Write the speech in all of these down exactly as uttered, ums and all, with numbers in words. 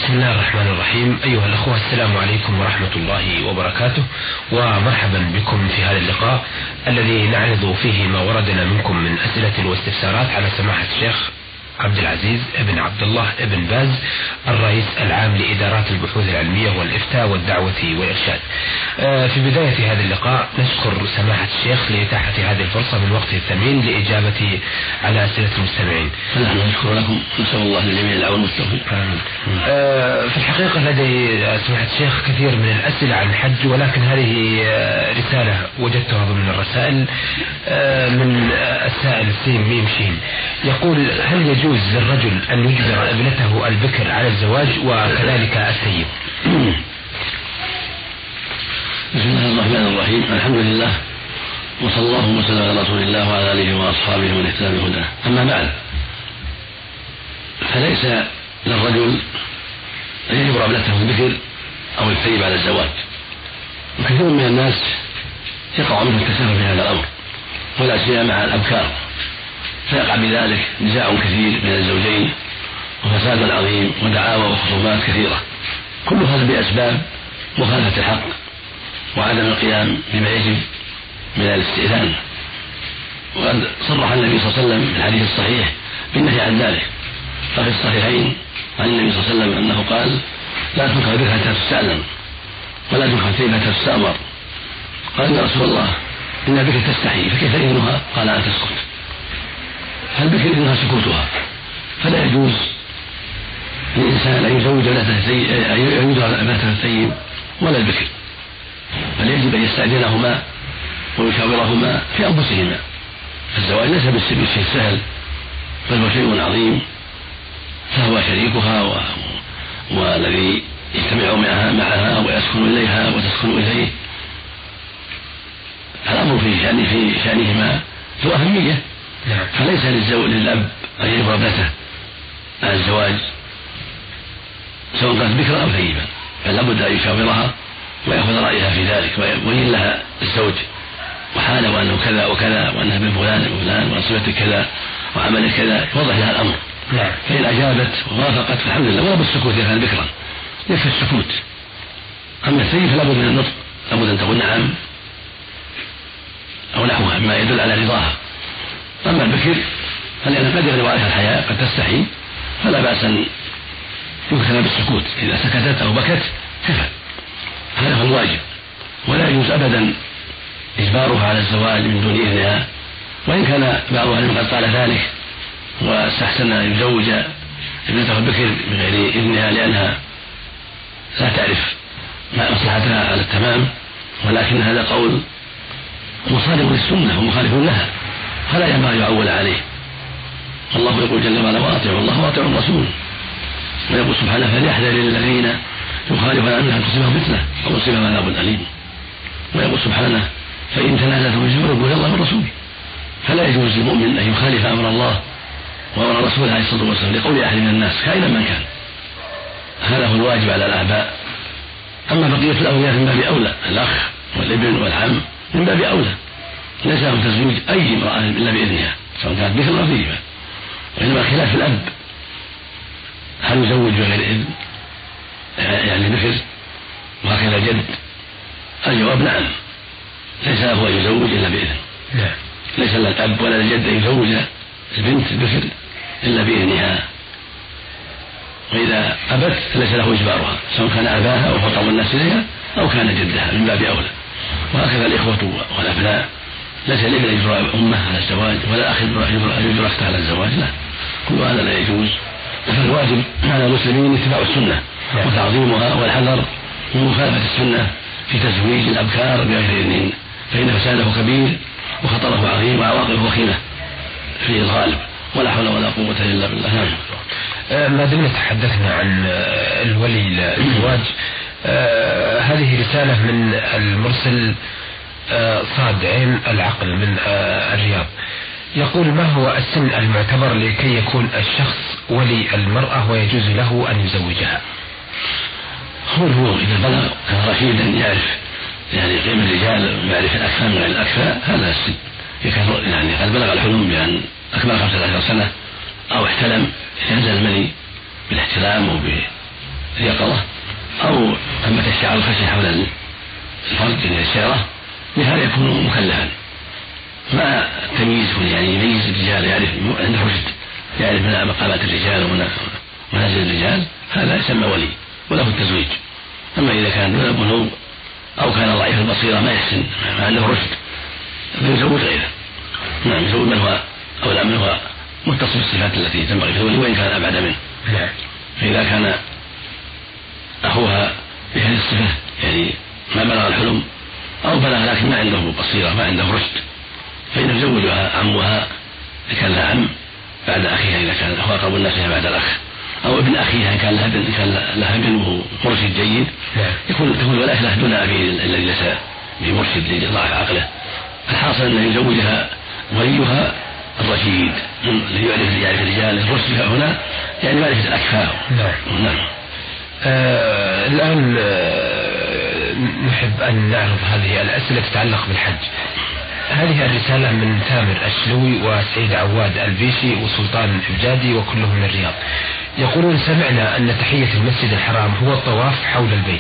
بسم الله الرحمن الرحيم. أيها الأخوة، السلام عليكم ورحمة الله وبركاته، ومرحبا بكم في هذا اللقاء الذي نعرض فيه ما وردنا منكم من أسئلة واستفسارات على سماحة الشيخ عبد العزيز ابن عبد الله ابن باز، الرئيس العام لإدارات البحوث العلمية والإفتاء والدعوة والإرشاد. في بداية هذا اللقاء نشكر سماحة الشيخ لإتاحة هذه الفرصة من وقته الثمين لإجابة على أسئلة المستمعين. نحن نشكر لكم، نسأل الله للجميع العون والتوفيق. في الحقيقة لدي سماحة الشيخ كثير من الأسئلة عن الحج، ولكن هذه رسالة وجدتها ضمن الرسائل من السائل سين ميم شين، يقول: هل يجوز للرجل أن يجبر ابنته البكر على الزواج وكذلك الثيب؟ بسم الله الرحمن الرحيم، الحمد لله، وصلى الله وسلم على رسول الله وعلى آله وأصحابه ومن اهتدى بهداه. أما بعد، فليس للرجل أن يجبر ابنته البكر أو الثيب على الزواج، وكثير من الناس يقع منه التساهل في هذا الأمر، ولا سيما مع الأبكار، فيقع بذلك نزاع كثير بين الزوجين وفساد عظيم ودعاوى وخصومات كثيرة، كل هذا بأسباب مخالفة الحق وعدم القيام بما يجب من الاستئذان. وقد صرح النبي صلى الله عليه وسلم في الحديث الصحيح بالنهي عن ذلك، ففي الصحيحين عن النبي صلى الله عليه وسلم أنه قال: لا تنكح البكر حتى تستأذن، ولا تنكح الثيب حتى تستأمر. قال: يا رسول الله، إن البكر تستحي، فكيف إذنها؟ قال: أن تسكت. فالبكر إذنها سكوتها، فلا يجوز للإنسان أن يزوج ابنته الثيب ولا البكر، بل يجب أن يستأذنهما ويشاورهما في أنفسهما. الزواج ليس بالشيء السهل، بل هو شيء عظيم، فهو شريكها و... والذي يجتمع معها ويسكن إليها وتسكن إليه. الأمر في شأن في شأنهما ذو أهمية، فليس للزوج للأب أن يجبر ابنته على الزواج سواء كانت بكرا أو ثيبا، بل لابد أن يشاورها ويأخذ رأيها في ذلك، ويبين لها الزوج وحاله وأنه كذا وكذا، وأنها من فلان وفلان وصفة كذا وعمل كذا، يوضح لها الأمر. فإن أجابت ووافقت فالحمد لله، ولا بالسكوت إذا كان بكرا، يكفي السكوت. أما الثيب فلا بد من النطق، لابد أن تقول نعم أو نحوها مما يدل على رضاها. أما البكر فلأن قد يغلب عليها الحياء، قد تستحي، فلا بأس أن يكتفى بالسكوت، إذا سكتت أو بكت كفى، هذا هو الواجب. ولا يجوز أبدا إجبارها على الزواج من دون إذنها، وإن كان بعض أهل العلم قد قال ذلك واستحسن أن يزوج ابنته البكر بغير إذنها لأنها لا تعرف ما مصلحتها على التمام، ولكن هذا قول مصادم للسنة ومخالف لها، فلا ينبغي يعول عليه. الله يقول جل وعلا: وأطيعوا الله وأطيعوا الرسول. ويقول سبحانه: فليحذر الذين يخالفون عن أن تصيبهم فتنة أو يصيبهم عذاب أليم. ويقول سبحانه: فإن تنازعتم في شيء فردوه إلى الله والرسول. فلا يجوز للمؤمن أن يخالف أمر الله وأمر رسوله عليه الصلاة والسلام لقول أحد من الناس كائنا من كان، هذا هو الواجب على الآباء. أما بقية الأولياء من باب أولى، الأخ والابن والعم من باب أولى، ليس لهم تزويج أي امرأة إلا بإذنها سواء كانت بكر أو ثيبا. وإنما خلاف الأب، هل يزوج بغير إذن يعني بكر وهكذا جد؟ الجواب نعم، ليس له أن يزوج إلا بإذن، ليس للأب ولا للجد أن يزوج البنت البكر إلا بإذنها، وإذا أبت فليس له إجبارها سواء كان أباها أو خطب الناس إليها أو كان جدها من باب أولى. وهكذا الإخوة والأبناء، ليس الابن يجبر أمه على الزواج ولا أخ يجبر أخته على الزواج، لا، كل هذا لا يجوز. فالواجب على المسلمين اتباع السنة وتعظيمها والحذر من مخالفة السنة في تزويج الأبكار بغير إذنهن، فإن فساده كبير وخطره عظيم وعواقبه وخيمة في الغالب، ولا حول ولا قوة إلا بالله. ما دمنا تحدثنا عن الولي للزواج، هذه رسالة من المرسل صاد عين العقل من الرياض، يقول: ما هو السن المعتبر لكي يكون الشخص ولي المرأة ويجوز له أن يزوجها؟ هو البلوغ، إذا بلغ كان رشيدا يعرف يعني قيم الرجال ويعرف الأكفاء من الأكفاء، هذا السن. يعني قد بلغ الحلم بأن أكمل خمسة عشر سنة أو احتلم، ينزل المني بالاحتلام اليقظة أو ثمة الشعر الخشن حول الفرد يعني الشعرة، بهذا يكون مكلفا مع التمييز، يعني يميز الرجال، يعرف عنده رشد، يعرف من مقامات الرجال ومنازل الرجال، هذا يسمى ولي وله التزويج. أما إذا كان دون بلوغ أو كان ضعيف البصيرة ما يحسن ما عنده رشد فيزوج غيره. نعم، يزوج من هو أولى من هو متصف بالصفات التي تنبغي في الولي وإن كان أبعد منه. فإذا كان أخوها بهذه الصفة يعني ما بلغ الحلم أو بلغ لكن ما عنده بصيرة ما عنده رشد، فإن يزوجها عمها إذا كان لها عم بعد أخيها إذا كان هو أقرب الناس بعد الأخ، أو ابن أخيها إن كان لها ابن كان لها ابن وهو مرشد جيد يكون تكون الولاية له دون أبيه الذي ليس بمرشد لضعف عقله. الحاصل أن يزوجها وليها الرشيد الذي يعرف يعرف الرجال. الرشد هنا يعني معرفة الأكفاء. نعم. نعم. آه الآن آه نحب أن نعرض هذه الأسئلة تتعلق بالحج. هذه الرسالة من تامر الشلوي وسعيد عواد البيشي وسلطان الحجادي وكلهم من الرياض. يقولون: سمعنا أن تحية المسجد الحرام هو الطواف حول البيت،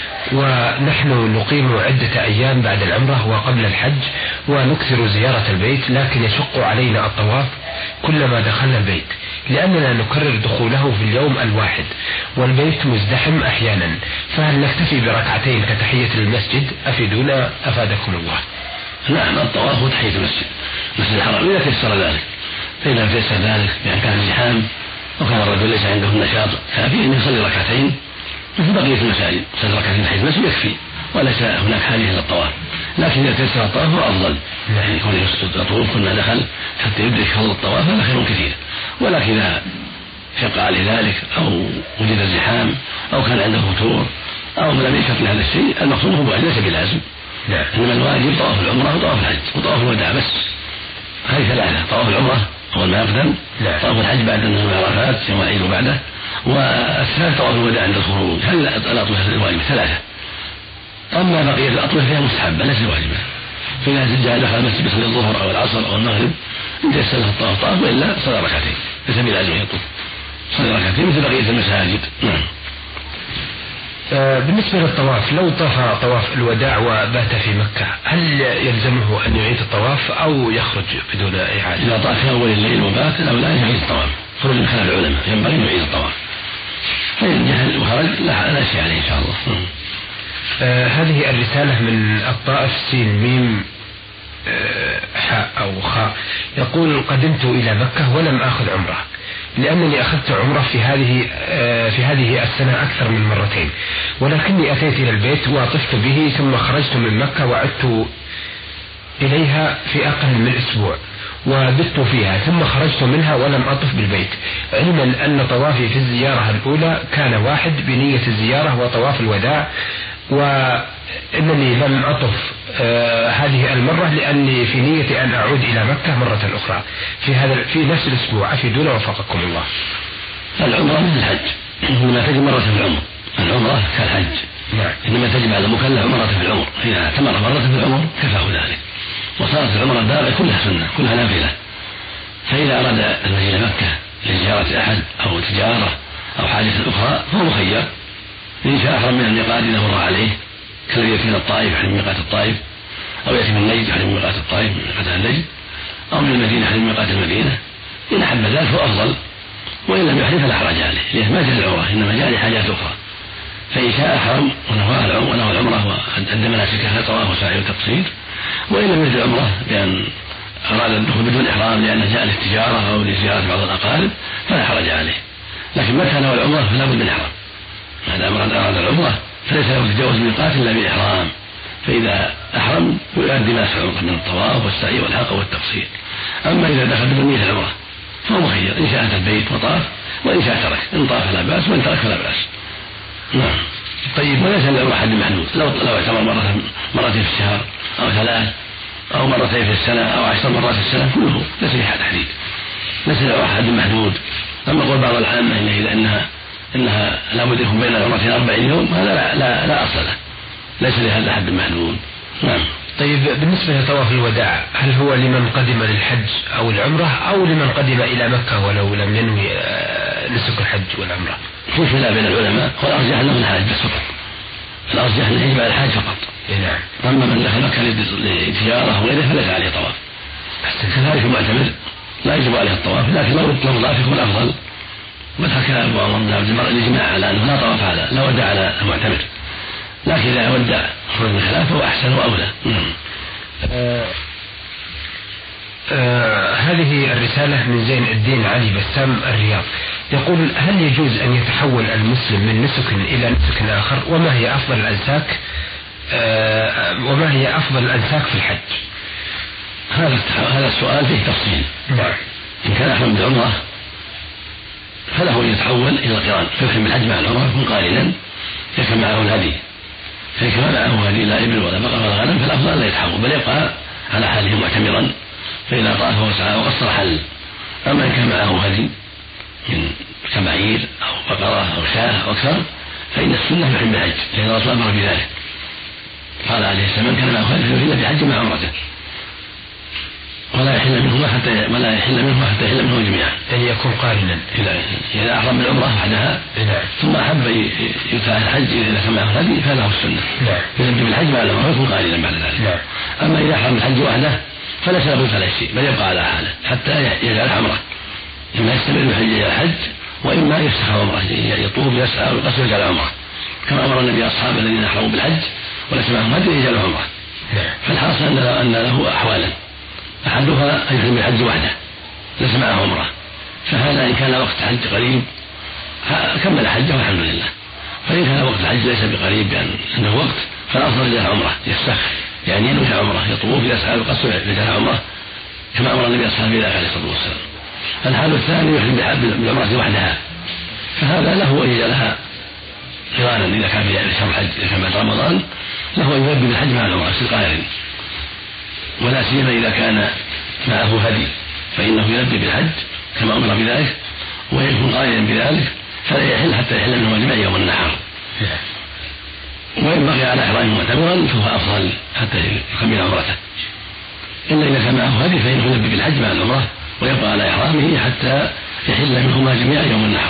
ونحن نقيم عدة أيام بعد العمرة وقبل الحج ونكثر زيارة البيت، لكن يشق علينا الطواف كلما دخلنا البيت لأننا نكرر دخوله في اليوم الواحد والبيت مزدحم أحيانا، فهل نكتفي بركعتين كتحية المسجد؟ أفيدونا أفادكم الله. نعم، الطواف هو تحية المسجد المسجد الحرام إذا تيسر ذلك، فإذا تيسر ذلك بأن كان زحام وكان الرجل ليس عنده النشاط كافي أن يصلي ركعتين مثل بقية المساجد، يصلي ركعتين تحية المسجد يكفي وليس هناك حاجة إلى الطواف. لكن إذا تيسر الطواف هو أفضل، يعني يكون يطوف كل دخل حتى يدرك فضل الطواف هذا خير كثير. ولكن إذا شق عليه ذلك أو وجد الزحام أو كان عنده فتور أو لم يشق لهذا الشيء المقصود هو ليس بلازم. نعم. إنما الواجب طواف العمرة وطواف الحج وطواف الوداع بس، هذه ثلاثة: طواف العمرة أول ما يقدم، طواف الحج بعد نزول عرفات يوم العيد وبعده، والثالث طواف الوداع عند الخروج. هذه الأطوفة الواجبة ثلاثة. أما بقية الأطوفة فيها مستحبة ليست واجبة، فإذا جاء دخل المسجد يصلي الظهر أو العصر أو المغرب إن تيسر له الطواف طاف، وإلا صلى ركعتين ليس بلازم يطوف، صلى ركعتين مثل بقية المساجد. نعم. بالنسبة للطواف، لو طاف طواف الوداع وبات في مكة هل يلزمه أن يعيد الطواف أو يخرج بدون إعادة؟ إذا طاف في أول الليل وبات أو لا يعيد الطواف، خروج من خلال العلماء ينبغي أن يعيد الطواف، فإن جهل وخرج لا شيء عليه إن شاء الله. آه هذه الرسالة من الطائف سين ميم آه حاء أو خاء، يقول: قدمت إلى مكة ولم آخذ عمرة لأنني أخذت عمرة في هذه آه في هذه السنة أكثر من مرتين، ولكني أتيت إلى البيت وطفت به ثم خرجت من مكة وعدت إليها في أقل من أسبوع وبت فيها ثم خرجت منها ولم أطف بالبيت، علما أن طوافي في الزيارة الأولى كان واحد بنية الزيارة وطواف الوداع، وإنني لم أطف آه هذه المرة لأني في نية أن أعود إلى مكة مرة أخرى في هذا في نفس الأسبوع، أفيدونا وفقكم الله. العمرة مثل الحج، إنما تجب مرة في العمر، العمرة كالحج. نعم. إنما تجب على المكلف مرة في العمر، إذا اعتمر مرة في العمر كفاه ذلك، وصارت العمرة الدابة كلها سنة كلها نافلة. فإذا أراد المجيء إلى مكة لزيارة أحد أو تجارة أو حاجة أخرى فهو مخير، إن شاء أحرم من الميقات إذا مر عليه كالذي يأتي من الطائف يحرم من ميقات الطائف، أو يأتي من نجد يحرم من ميقات الطائف من ميقات النجد، أو من المدينة يحرم من ميقات المدينة. إن أحب ذلك فهو أفضل، وإن لم يحرم فلا حرج عليه لأنه ما جاء العمرة إنما جاء لحاجات أخرى. فإن شاء أحرم ونوى العمرة وأدى مناسكها طواف وسعي وتقصير، وإن لم يجد العمرة بأن أراد الدخول بدون إحرام لأنه جاء للتجارة أو لزيارة بعض الأقارب فلا حرج عليه. لكن متى نوى العمرة فلا بد من إحرام، ما دام أراد العمرة فليس له تجاوز ميقات إلا بإحرام، فإذا أحرم يؤدي ما يسعى من الطواف والسعي والحلق والتقصير. أما إذا دخل بدون نية العمرة فهو مخير، إن شاء أتى البيت وطاف وإن شاء ترك، إن طاف فلا بأس وإن ترك فلا بأس. نعم. طيب، وليس له حد محدود، لو لو اعتمر مرة مرتين في الشهر أو ثلاث أو مرتين في السنة أو عشر مرات في السنة كله ليس له تحديد، ليس له حد محدود. أما قول بعض العامة إنه إذا أنها إنها لا بد يكون بين العمرتين أربعين يوم هذا لا, لا, لا أصل له، ليس لهذا حد محدود. نعم. طيب، بالنسبة لطواف الوداع هل هو لمن قدم للحج أو العمرة أو لمن قدم إلى مكة ولو لم ينوي نسك الحج والعمرة؟ في خلاف بين العلماء، والأرجح أنه الحاج بس فقط، الأرجح أنه يجب على الحاج فقط. نعم. أما من دخل مكة لتجارة وغيره فليس عليه طواف. كذلك المعتمر لا يجب عليه الطواف، لكن لو لو ضاف يكون أفضل. وذكر أبو عمر بن عبد البر الإجماع على أنه لا طواف على لا ودع على المعتمر، لكن إذا ودع خرج من خلافه وأحسن وأولى. آه آه هذه الرسالة من زين الدين علي بسام الرياض، يقول: هل يجوز أن يتحول المسلم من نسك إلى نسك آخر؟ وما هي أفضل الأنساك آه وما هي أفضل الأنساك في الحج؟ هذا هذا السؤال فيه تفصيل. نعم. إن كان أحرم بالعمرة فله أن يتحول إلى القران، فيحرم بالحج مع العمرة يكون قارنا، يكون معه الهدي، فإن كان معه هدي لا إبل ولا بقر ولا غنم فالأفضل لا يتحول بل يبقى على حاله معتمرا، فإذا طاف وسعى وقصر حل. أما إن كان معه هدي من كمعير أو بقرة أو شاة أو أكثر فإن السنة يحرم بالحج، لأن الرسول أمر بذلك، قال عليه السلام: من كان معه هدي فليحل بحج مع عمرته، ولا يحل منهما حتى ولا يحل منهما حتى يحل منهما جميعا، يعني يكون قارنا. إذا إذا أحرم بالعمرة وحدها ثم أحب يتبع الحج إذا كان معه الهدي فله السنة، يلبي بالحج مع العمرة يكون قارنا بعد ذلك. أما إذا أحرم بالحج وحده فليس له فلا شيء بل يبقى على حاله حتى يجعل عمره، إما يستمر بالحج إلى الحج وإما يفسخ عمره، يطوف يسعى ويقصر ويجعل عمره، كما أمر النبي أصحابه الذين أحرموا بالحج وليس معهم هدي يجعلوا عمره. فالحاصل أن له أحوالا، أحدها أن يحرم بالحج وحده ليس معه عمره، فهذا إن كان وقت حج قريب كمل حجه والحمد لله، فإن كان وقت الحج ليس بقريب بأنه وقت فالأفضل يجعل عمره، يفسخ يعني ينوي عمره، يطوف يسعى ويقصر يجعل عمره كما أمر النبي أصحابه ذلك عليه الصلاة والسلام. الحال الثاني يحرم بالعمرة وحدها، فهذا له أن يجعلها قرانا إذا كان في شهر الحج، إذا كان بعد رمضان له أن يلبي بالحج مع العمرة في قارن، ولا سيما إذا كان معه هدي فإنه يلبي بالحج كما أمر بذلك ويكون قائلا بذلك، فلا يحل حتى يحل منه جميع يوم النحر، وإن بقي على إحرامه معتمرا فهو أفضل حتى يكمل عمرته. إلا إذا كان معه هدي فإنه يلبي بالحج مع العمرة ويبقى على إحرامه حتى يحل منهما جميع يوم النحر.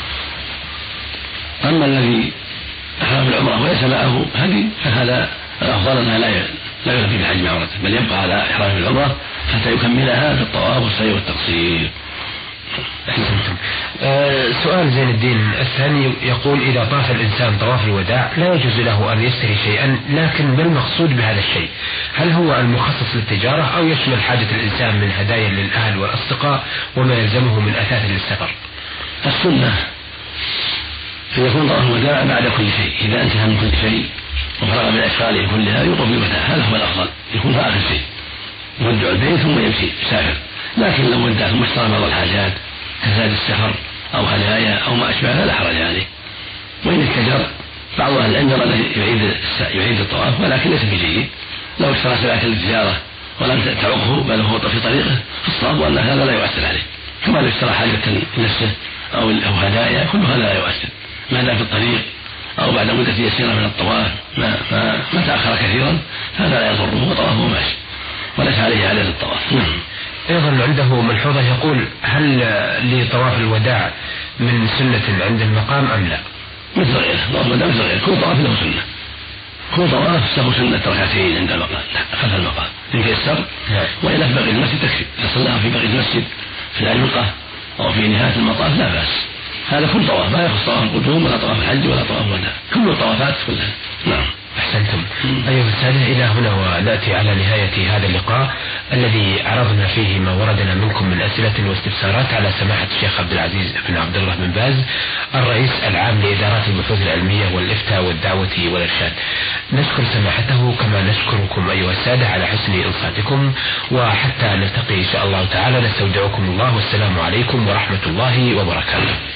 أما الذي أحرم بالعمرة وليس معه هدي فهذا الأفضل أنها لا لا يلبي بالحج مع عمرته بل يبقى على إحرامه بالعمرة حتى يكملها بالطواف والسعي والتقصير. أحسنتم. آه سؤال زين الدين الثاني يقول: إذا طاف الإنسان طواف الوداع لا يجوز له أن يشتري شيئا، لكن ما المقصود بهذا الشيء؟ هل هو المخصص للتجارة أو يشمل حاجة الإنسان من هدايا للأهل والأصدقاء وما يلزمه من أثاث للسفر؟ السنة أن يكون طواف الوداع بعد كل شيء، إذا انتهى من كل شيء وفرغ من أشغاله كلها يطوف بالوداع، هذا هو الأفضل، يكون في آخر شيء يودع البيت ثم يمشي يسافر. لكن لو ودع ثم اشترى بعض الحاجات كزاد السفر أو هدايا أو ما أشبه لا حرج عليه. وإن اتجر بعض أهل العلم يعيد يعيد الطواف ولكن ليس بجيد، لو اشترى سلعة للتجارة ولم تعقه بل هو في طريقه فالصواب أن هذا لا يؤثر عليه، كما لو اشترى حاجة لنفسه أو هدايا كل هذا لا يؤثر ما دام في الطريق أو بعد مدة يسيرة من الطواف ما, ما, ما تأخر كثيرا هذا لا يضره وطوافه ماشي وليس عليه عدد الطواف. أيضا عنده ملحوظة يقول: هل لطواف الوداع من سنة عند المقام أم لا؟ مثل غيره، طواف الوداع مثل غيره، كل طواف له سنة، كل طواف له سنة ركعتين عند المقام خلف المقام إن تيسر، وإلا في باقي المسجد تكفي، إذا صلى في باقي المسجد في العلقة أو في نهاية المطاف لا بأس. هذا كل طواف ما يخص طواف القدوم ولا طواف الحج ولا طواف الوداع، كل الطوافات كلها. نعم. أحسنتم. أيها السادة، إلى هنا ونأتي على نهاية هذا اللقاء الذي عرضنا فيه ما وردنا منكم من أسئلة واستفسارات على سماحة الشيخ عبد العزيز بن عبد الله بن باز الرئيس العام لإدارات البحوث العلمية والإفتاء والدعوة والإرشاد. نشكر سماحته كما نشكركم أيها السادة على حسن إنصاتكم، وحتى نلتقي إن شاء الله تعالى نستودعكم الله والسلام عليكم ورحمة الله وبركاته.